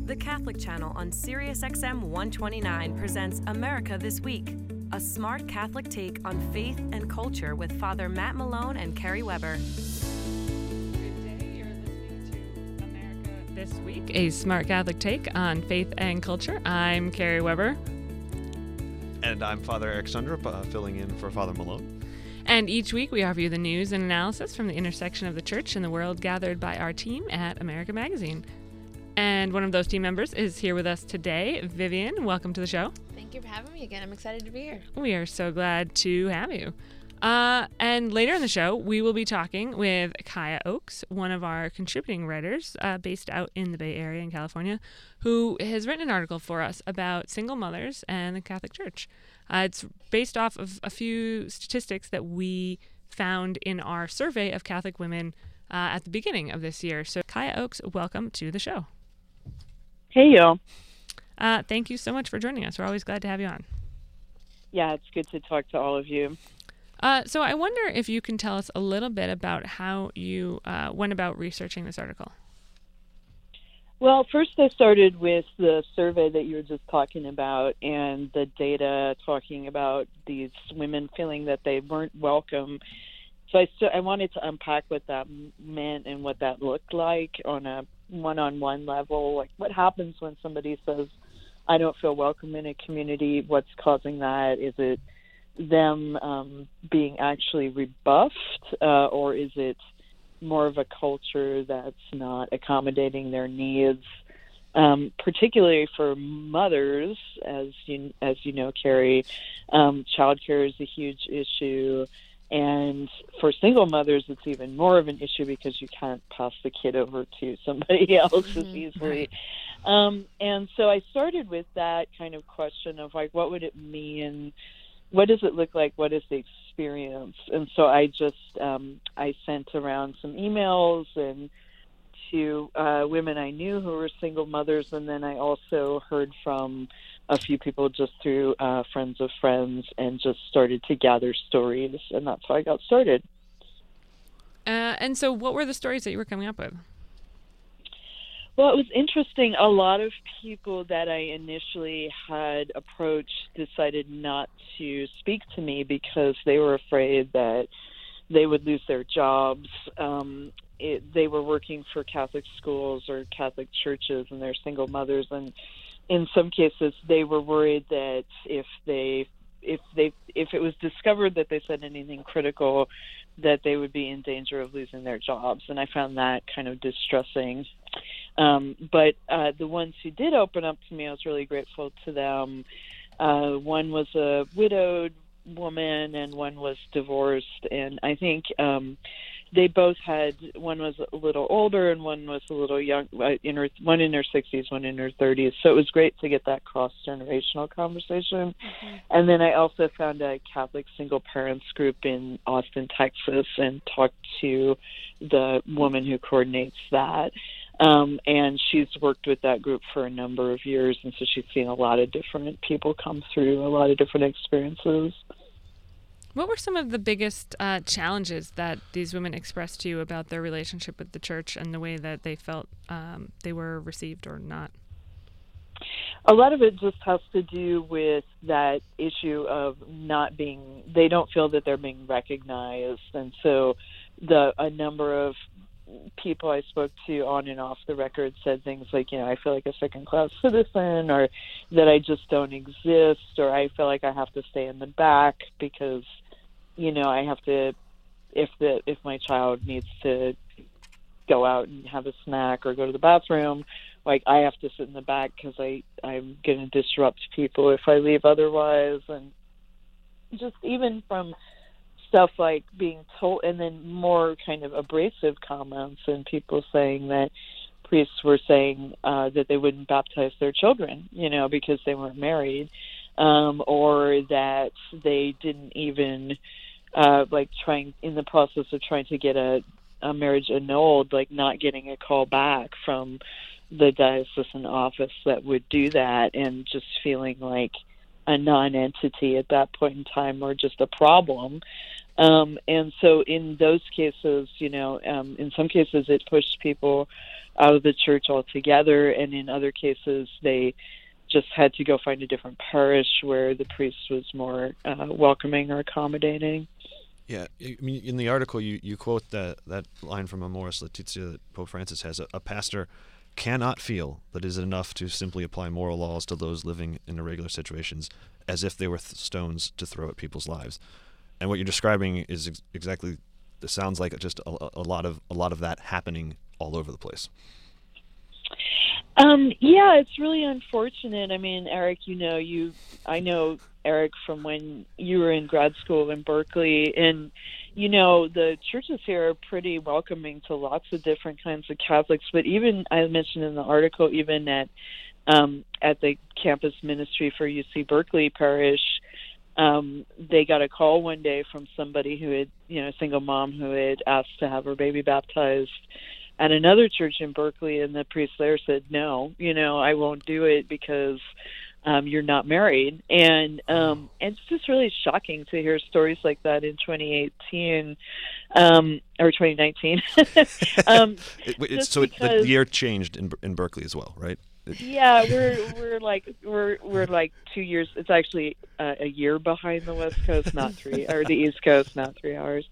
The Catholic Channel on SiriusXM 129 presents America This Week, a smart Catholic take on faith and culture with Father Matt Malone and Carrie Weber. Good day, you're listening to America This Week, a smart Catholic take on faith and culture. I'm Carrie Weber. And I'm Father Eric Sundrup, filling in for Father Malone. And each week we offer you the news and analysis from the intersection of the church and the world gathered by our team at America Magazine. And one of those team members is here with us today. Vivian, welcome to the show. Thank you for having me again. I'm excited to be here. We are so glad to have you. And later in the show, we will be talking with Kaya Oakes, one of our contributing writers based out in the Bay Area in California, who has written an article for us about single mothers and the Catholic Church. It's based off of a few statistics that we found in our survey of Catholic women at the beginning of this year. So Kaya Oakes, welcome to the show. Hey, y'all. Thank you so much for joining us. We're always glad to have you on. Yeah, it's good to talk to all of you. So I wonder if you can tell us a little bit about how you went about researching this article. Well, first I started with the survey that you were just talking about and the data talking about these women feeling that they weren't welcome. So I wanted to unpack what that meant and what that looked like on a one-on-one level. Like, what happens when somebody says, I don't feel welcome in a community? What's causing that? Is it them being actually rebuffed, or is it more of a culture that's not accommodating their needs? Particularly for mothers, as you know, Carrie, childcare is a huge issue. And for single mothers, it's even more of an issue because you can't pass the kid over to somebody else as easily. And so I started with that kind of question of, like, what would it mean? What does it look like? What is the experience? And so I just, I sent around some emails and to women I knew who were single mothers. And then I also heard from a few people just through friends of friends and just started to gather stories. And that's how I got started. And so what were the stories that you were coming up with? Well, it was interesting. A lot of people that I initially had approached decided not to speak to me because they were afraid that they would lose their jobs. They were working for Catholic schools or Catholic churches, and they're single mothers. And in some cases, they were worried that if it was discovered that they said anything critical, that they would be in danger of losing their jobs. And I found that kind of distressing. But the ones who did open up to me, I was really grateful to them. One was a widowed woman and one was divorced. And I think they both had, one was a little older and one was a little young, one in her 60s, one in her 30s. So it was great to get that cross-generational conversation. Mm-hmm. And then I also found a Catholic single parents group in Austin, Texas, and talked to the woman who coordinates that. And she's worked with that group for a number of years, and so she's seen a lot of different people come through, a lot of different experiences. What were some of the biggest challenges that these women expressed to you about their relationship with the church and the way that they felt they were received or not? A lot of it just has to do with that issue of they don't feel that they're being recognized. And so a number of people I spoke to on and off the record said things like, I feel like a second-class citizen, or that I just don't exist, or I feel like I have to stay in the back because, I have to, if my child needs to go out and have a snack or go to the bathroom, like, I have to sit in the back because I'm going to disrupt people if I leave otherwise. And just even from stuff like being told, and then more kind of abrasive comments and people saying that priests were saying that they wouldn't baptize their children, because they weren't married, or that they didn't even trying in the process of trying to get a marriage annulled, like not getting a call back from the diocesan office that would do that, and just feeling like a non-entity at that point in time, or just a problem. And so in those cases, in some cases it pushed people out of the church altogether, and in other cases they just had to go find a different parish where the priest was more welcoming or accommodating. Yeah, I mean, in the article you quote that line from Amoris Laetitia that Pope Francis has: a pastor cannot feel that it is enough to simply apply moral laws to those living in irregular situations as if they were stones to throw at people's lives. And what you're describing is exactly, it sounds like just a lot of that happening all over the place. Yeah, it's really unfortunate. I mean, Eric, I know Eric from when you were in grad school in Berkeley, and the churches here are pretty welcoming to lots of different kinds of Catholics. But even, I mentioned in the article, even at the campus ministry for UC Berkeley Parish, they got a call one day from somebody who had, a single mom who had asked to have her baby baptized at another church in Berkeley, and the priest there said, no, I won't do it because you're not married. And it's just really shocking to hear stories like that in 2018 or 2019. So the year changed in Berkeley as well, right? Yeah, we're like 2 years. It's actually a year behind the West Coast, not 3, or the East Coast, not 3 hours.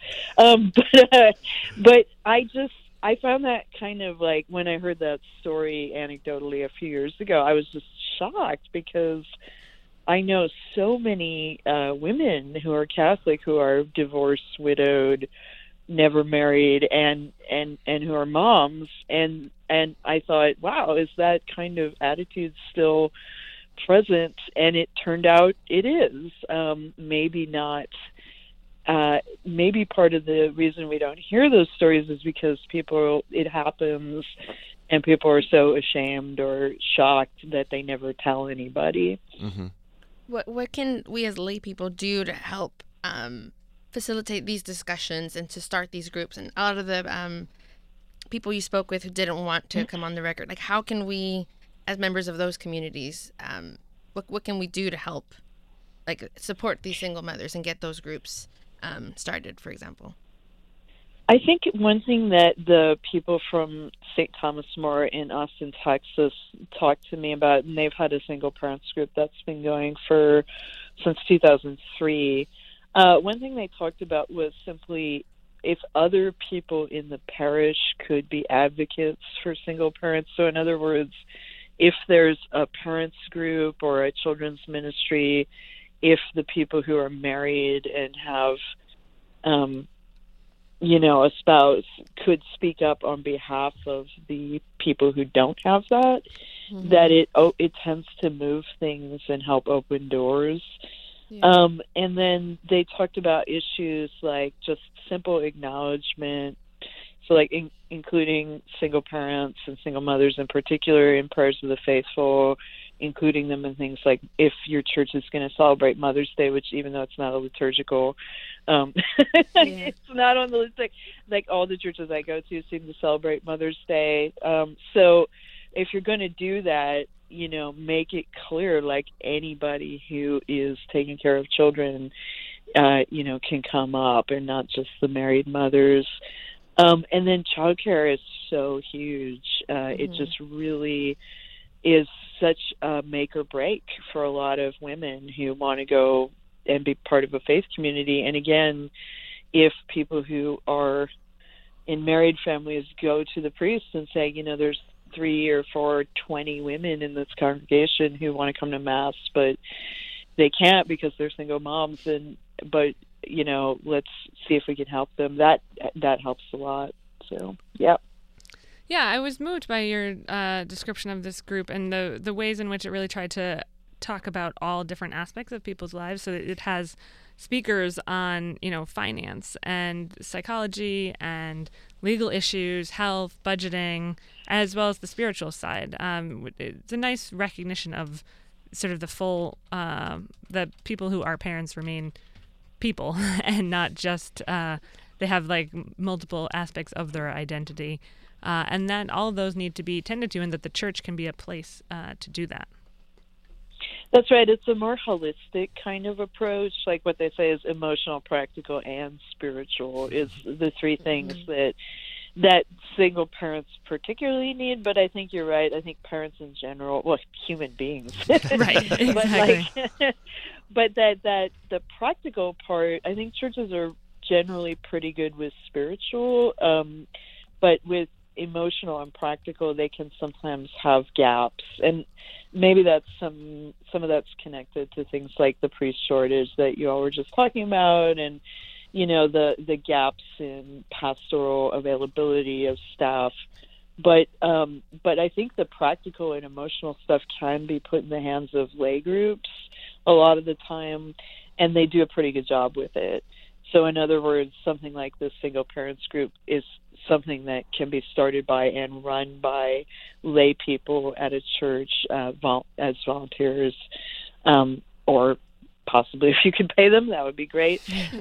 But I found that kind of like, when I heard that story anecdotally a few years ago, I was just shocked, because I know so many women who are Catholic who are divorced, widowed, never married, and who are moms, and I thought, wow, is that kind of attitude still present? And it turned out it is. Maybe not. Maybe part of the reason we don't hear those stories is because it happens, and people are so ashamed or shocked that they never tell anybody. Mm-hmm. What can we as lay people do to help facilitate these discussions and to start these groups? And a lot of the people you spoke with who didn't want to come on the record, like, how can we, as members of those communities, what can we do to help, like, support these single mothers and get those groups started, for example? I think one thing that the people from St. Thomas More in Austin, Texas, talked to me about, and they've had a single parents group that's been going since 2003. One thing they talked about was simply if other people in the parish could be advocates for single parents. So in other words, if there's a parents group or a children's ministry, if the people who are married and have, a spouse could speak up on behalf of the people who don't have that, mm-hmm. that it tends to move things and help open doors. Yeah. And then they talked about issues like just simple acknowledgement, so like including single parents and single mothers in particular in prayers of the faithful, including them in things like if your church is going to celebrate Mother's Day, which even though it's not a liturgical, it's not on the list. Like all the churches I go to seem to celebrate Mother's Day. So if you're going to do that, make it clear, like anybody who is taking care of children, can come up, and not just the married mothers. And then childcare is so huge. It just really is such a make or break for a lot of women who want to go and be part of a faith community. And again, if people who are in married families go to the priest and say, there's 3 or 4, 20 women in this congregation who want to come to Mass, but they can't because they're single moms, but let's see if we can help them. That helps a lot. So, yeah. Yeah, I was moved by your description of this group and the ways in which it really tried to talk about all different aspects of people's lives. So it has speakers on, finance and psychology and legal issues, health, budgeting, as well as the spiritual side. It's a nice recognition of sort of the full, the people who are parents remain people and not just, they have like multiple aspects of their identity. And that all of those need to be tended to, and that the church can be a place to do that. That's right. It's a more holistic kind of approach. Like what they say is emotional, practical, and spiritual is the three things that that single parents particularly need, but I think you're right. I think parents in general, well, human beings, Right, exactly. but that the practical part, I think churches are generally pretty good with spiritual, but with emotional and practical, they can sometimes have gaps, and maybe that's some of that's connected to things like the priest shortage that you all were just talking about, and the gaps in pastoral availability of staff. But I think the practical and emotional stuff can be put in the hands of lay groups a lot of the time, and they do a pretty good job with it. So in other words, something like the single parents group is something that can be started by and run by lay people at a church as volunteers, or possibly if you could pay them, that would be great.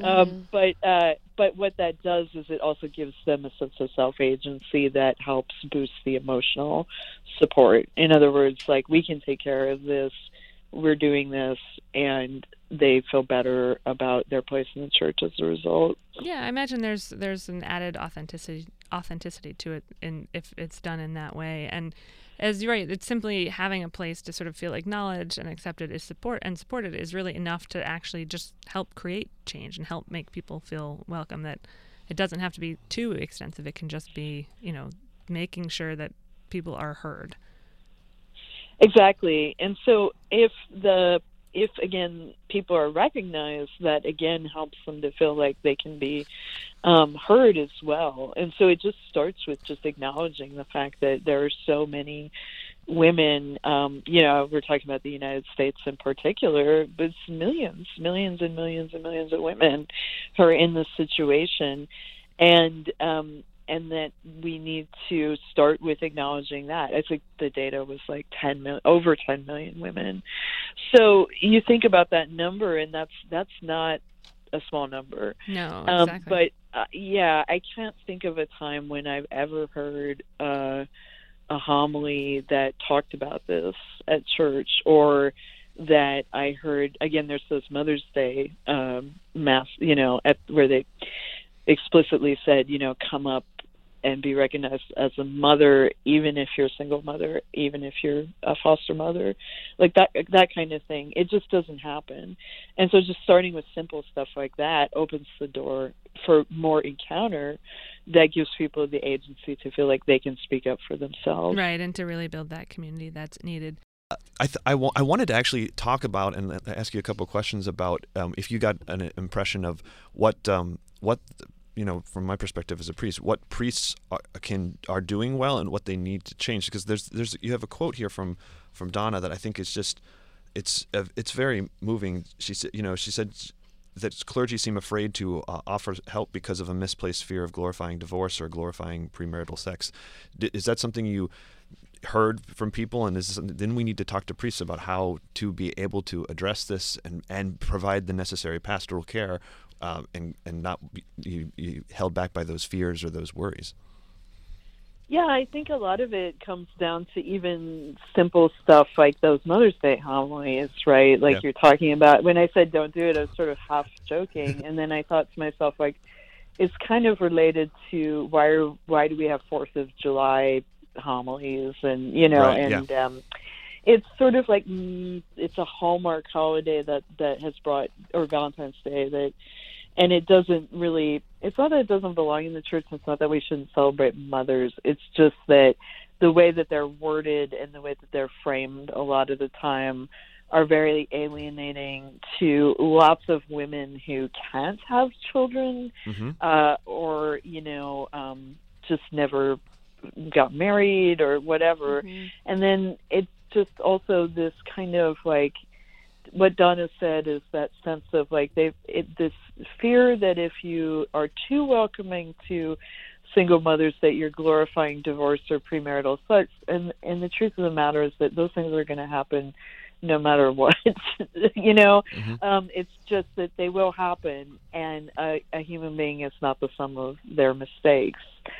But what that does is it also gives them a sense of self-agency that helps boost the emotional support. In other words, like, we can take care of this, we're doing this, and they feel better about their place in the church as a result. Yeah, I imagine there's an added authenticity to it if it's done in that way. And as you're right, it's simply having a place to sort of feel acknowledged and accepted is supported is really enough to actually just help create change and help make people feel welcome. That it doesn't have to be too extensive. It can just be, making sure that people are heard. Exactly. And so if again people are recognized, that again helps them to feel like they can be heard as well. And so it just starts with just acknowledging the fact that there are so many women, we're talking about the United States in particular, but it's millions and millions and millions of women who are in this situation. And that we need to start with acknowledging that. I think the data was like over 10 million women. So you think about that number, and that's not a small number. No, exactly. But I can't think of a time when I've ever heard a homily that talked about this at church, or that I heard. Again, there's those Mother's Day mass, where they explicitly said, come up and be recognized as a mother, even if you're a single mother, even if you're a foster mother, like that kind of thing. It just doesn't happen. And so just starting with simple stuff like that opens the door for more encounter that gives people the agency to feel like they can speak up for themselves. Right, and to really build that community that's needed. I wanted to actually talk about and ask you a couple of questions about if you got an impression of what from my perspective as a priest, what priests are doing well and what they need to change. Because there's you have a quote here from Donna that I think is just it's very moving. She said that clergy seem afraid to offer help because of a misplaced fear of glorifying divorce or glorifying premarital sex. Is that something you heard from people, and then we need to talk to priests about how to be able to address this and provide the necessary pastoral care, and not be held back by those fears or those worries? Yeah, I think a lot of it comes down to even simple stuff like those Mother's Day homilies, right? Like You're talking about. When I said don't do it, I was sort of half joking, and then I thought to myself, like, it's kind of related to why do we have 4th of July homilies, and it's sort of like it's a Hallmark holiday that has brought, or Valentine's Day, and it doesn't really, it's not that it doesn't belong in the church, it's not that we shouldn't celebrate mothers, it's just that the way that they're worded and the way that they're framed a lot of the time are very alienating to lots of women who can't have children, or just never got married or whatever. And then it's just also this kind of like what Donna said is that sense of like this fear that if you are too welcoming to single mothers that you're glorifying divorce or premarital sex, and the truth of the matter is that those things are going to happen no matter what. It's just that they will happen, and a human being is not the sum of their mistakes.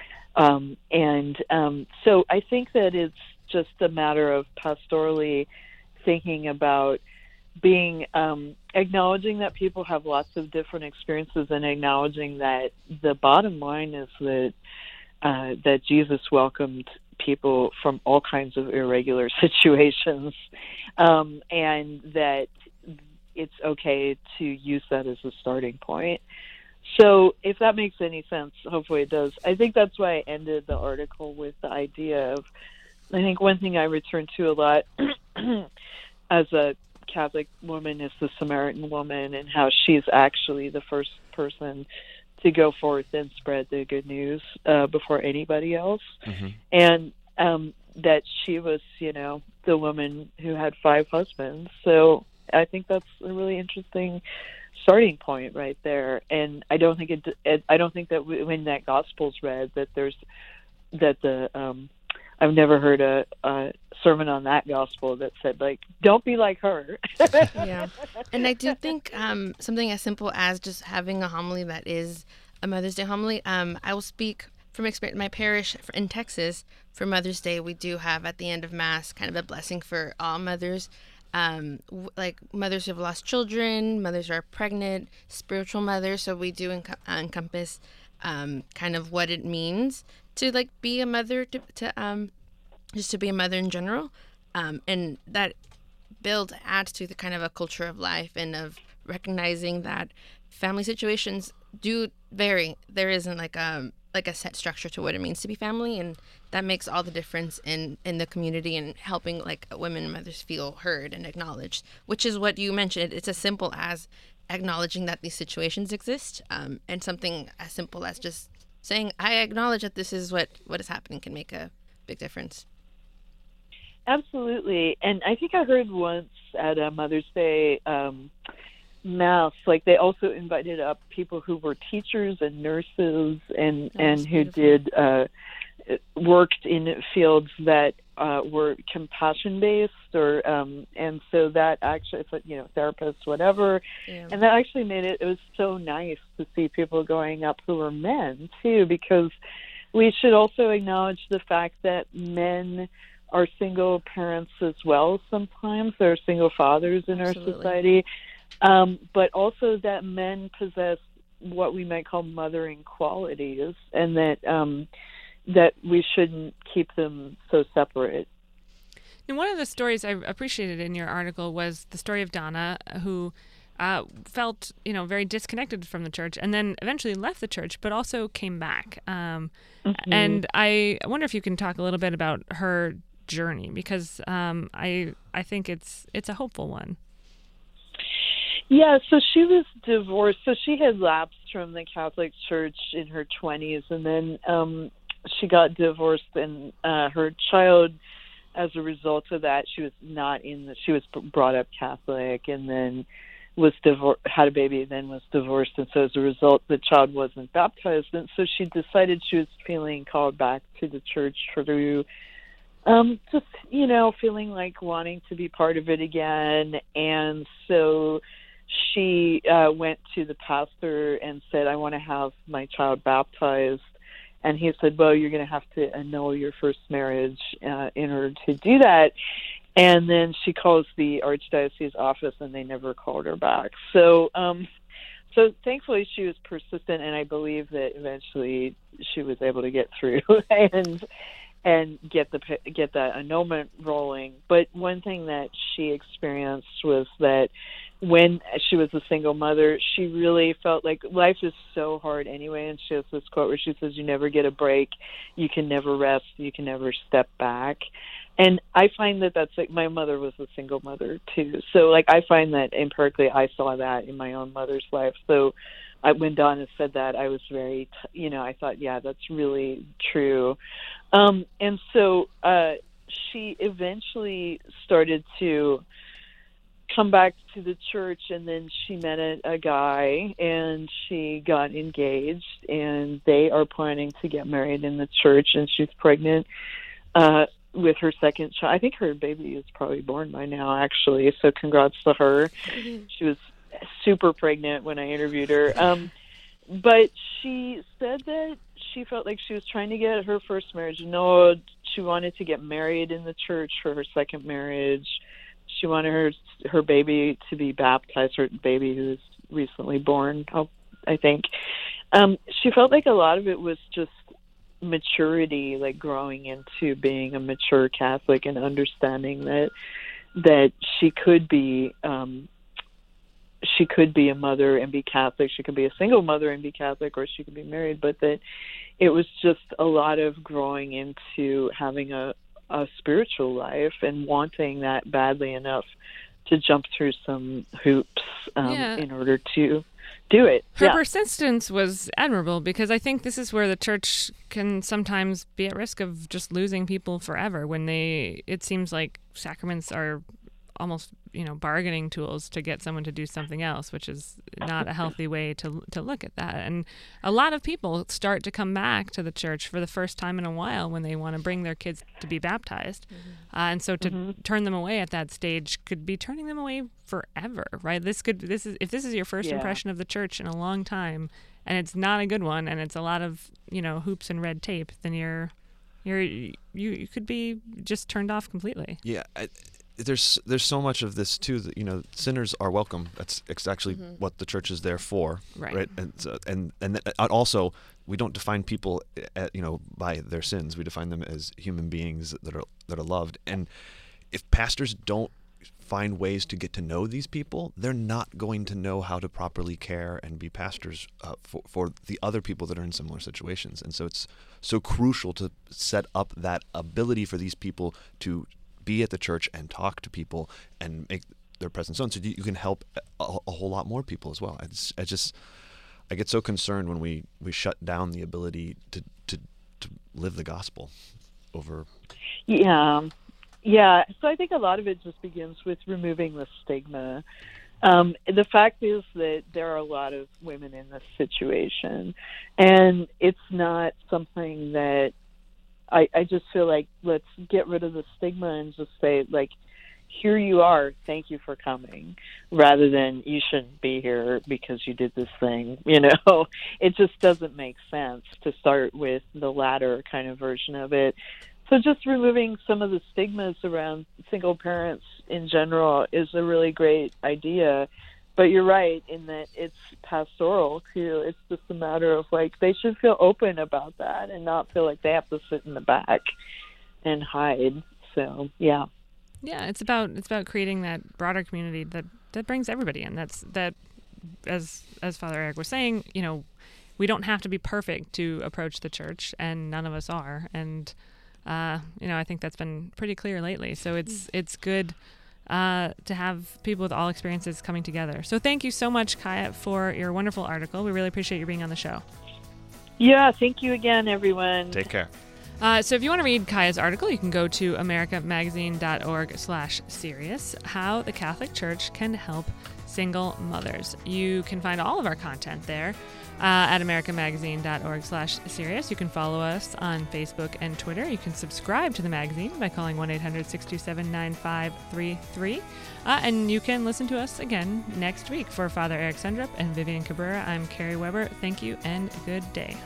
So I think that it's just a matter of pastorally thinking about being acknowledging that people have lots of different experiences, and acknowledging that the bottom line is that that Jesus welcomed people from all kinds of irregular situations, and that it's okay to use that as a starting point. So if that makes any sense, hopefully it does. I think that's why I ended the article with the idea of, I think one thing I return to a lot as a Catholic woman is the Samaritan woman, and how she's actually the first person to go forth and spread the good news before anybody else. Mm-hmm. And that she was, the woman who had 5 husbands. So I think that's a really interesting starting point right there. And I don't think I don't think that when that gospel's read I've never heard a sermon on that gospel that said, like, don't be like her. Yeah. And I do think something as simple as just having a homily that is a Mother's Day homily. I will speak from experience. My parish in Texas, for Mother's Day, we do have at the end of Mass kind of a blessing for all mothers. Like mothers who have lost children, mothers who are pregnant, spiritual mothers. So we do encompass kind of what it means to like be a mother, to just to be a mother in general, and that adds to the kind of a culture of life and of recognizing that family situations do vary. There isn't like a set structure to what it means to be family, and that makes all the difference in the community and helping like women and mothers feel heard and acknowledged, which is what you mentioned. It's as simple as acknowledging that these situations exist, and something as simple as just saying, I acknowledge that this is what is happening, can make a big difference. Absolutely. And I think I heard once at a Mother's Day Mass, like they also invited up people who were teachers and nurses and who did worked in fields that were compassion based, or and so that actually, therapists, whatever, and that actually made it was so nice to see people going up who were men too, because we should also acknowledge the fact that men are single parents as well. Sometimes there are single fathers in Absolutely. our society, but also that men possess what we might call mothering qualities, and that we shouldn't keep them so separate. And one of the stories I appreciated in your article was the story of Donna, who felt, very disconnected from the church, and then eventually left the church, but also came back. And I wonder if you can talk a little bit about her journey, because I think it's a hopeful one. Yeah, so she was divorced. So she had lapsed from the Catholic Church in her 20s, and then she got divorced, and her child, as a result of that, she was brought up Catholic, and then was had a baby, then was divorced, and so as a result, the child wasn't baptized, and so she decided she was feeling called back to the church through just feeling like wanting to be part of it again, and so she went to the pastor and said, I want to have my child baptized. And he said, well, you're going to have to annul your first marriage in order to do that. And then she calls the Archdiocese office, and they never called her back. So thankfully she was persistent, and I believe that eventually she was able to get through and get that annulment rolling. But one thing that she experienced was that when she was a single mother, she really felt like life is so hard anyway. And she has this quote where she says, you never get a break, you can never rest, you can never step back. And I find that that's like, my mother was a single mother too. So like, I find that empirically I saw that in my own mother's life. So when Donna said that, I was very, I thought, yeah, that's really true. And so she eventually started to come back to the church, and then she met a guy, and she got engaged, and they are planning to get married in the church, and she's pregnant with her second child. I think her baby is probably born by now, actually, so congrats to her. She was super pregnant when I interviewed her. But she said that she felt like she was trying to get her first marriage. No, she wanted to get married in the church for her second marriage. She wanted her baby to be baptized, her baby who was recently born, I think. She felt like a lot of it was just maturity, like growing into being a mature Catholic and understanding that she could be a mother and be Catholic. She could be a single mother and be Catholic, or she could be married, but that it was just a lot of growing into having a spiritual life and wanting that badly enough to jump through some hoops in order to do it. Her persistence was admirable, because I think this is where the church can sometimes be at risk of just losing people forever when it seems like sacraments are almost, bargaining tools to get someone to do something else, which is not a healthy way to look at that. And a lot of people start to come back to the church for the first time in a while when they want to bring their kids to be baptized. And so to turn them away at that stage could be turning them away forever, right? If this is your first impression of the church in a long time, and it's not a good one, and it's a lot of, hoops and red tape, then you could be just turned off completely. Yeah. There's so much of this too that sinners are welcome. It's actually what the church is there for, right? And also we don't define people by their sins. We define them as human beings that are loved. And if pastors don't find ways to get to know these people, they're not going to know how to properly care and be pastors for the other people that are in similar situations. And so it's so crucial to set up that ability for these people to be at the church and talk to people and make their presence known, so you can help a whole lot more people as well. I get so concerned when we shut down the ability to live the gospel over. Yeah. So I think a lot of it just begins with removing the stigma. The fact is that there are a lot of women in this situation, and it's not something that I just feel like, let's get rid of the stigma and just say, like, here you are, thank you for coming, rather than you shouldn't be here because you did this thing. It just doesn't make sense to start with the latter kind of version of it. So just removing some of the stigmas around single parents in general is a really great idea. But you're right in that it's pastoral too. It's just a matter of, like, they should feel open about that and not feel like they have to sit in the back and hide. So yeah, it's about creating that broader community that brings everybody in. That as Father Eric was saying, we don't have to be perfect to approach the church, and none of us are. And I think that's been pretty clear lately. So it's good to have people with all experiences coming together. So thank you so much, Kaya, for your wonderful article. We really appreciate you being on the show. Yeah, thank you again, everyone. Take care. So if you want to read Kaya's article, you can go to americamagazine.org/serious, How the Catholic Church Can Help Single Mothers. You can find all of our content there at americamagazine.org/serious. You can follow us on Facebook and Twitter. You can subscribe to the magazine by calling 1-800-627-9533. And you can listen to us again next week. For Father Eric Sundrup and Vivian Cabrera, I'm Carrie Weber. Thank you and good day.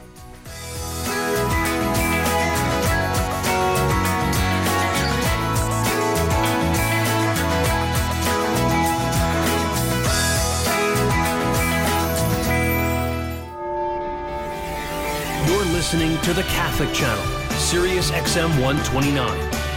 You're listening to the Catholic Channel, Sirius XM 129.